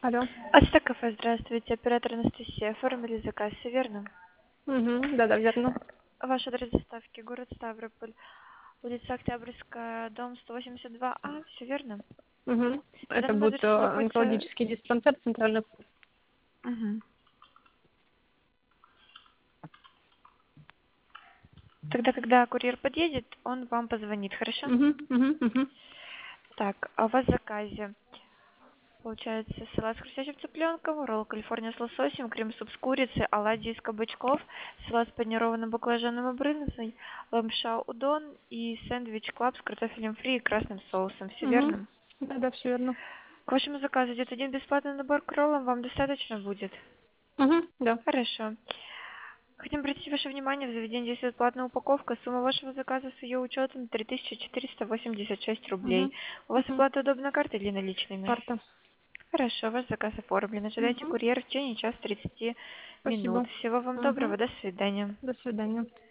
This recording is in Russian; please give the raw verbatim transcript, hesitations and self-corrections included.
Алло. Ацтек кафе, здравствуйте. Оператор Анастасия. Оформили заказ, все верно? Угу. Да-да, верно. Ваш адрес доставки, город Ставрополь, улица Октябрьская, дом сто восемьдесят два А, все верно? Угу. В Это данном будет э, адресе находится... онкологический диспансер центральный. Мгм. Тогда, когда курьер подъедет, он вам позвонит, хорошо? Угу, угу, угу. Так, а у вас в заказе получается салат с хрустящим цыпленком, ролл Калифорния с лососем, крем-суп с курицей, оладьи из кабачков, салат с панированным баклажаном и брынзой, ламша удон и сэндвич клаб с картофелем фри и красным соусом. Все Угу. верно? Да-да, все верно. К вашему заказу идет один бесплатный набор к роллам. Вам достаточно будет? Угу. Да. Хорошо. Хотим обратить ваше внимание, в заведении действует платная упаковка. Сумма вашего заказа с ее учетом три тысячи четыреста восемьдесят шесть рублей. Угу. У вас Угу. оплата удобно картой или наличными? Карта. Хорошо, ваш заказ оформлен. Ожидайте Угу. курьера в течение час тридцати минут. Спасибо. Всего вам Угу. доброго. До свидания. До свидания.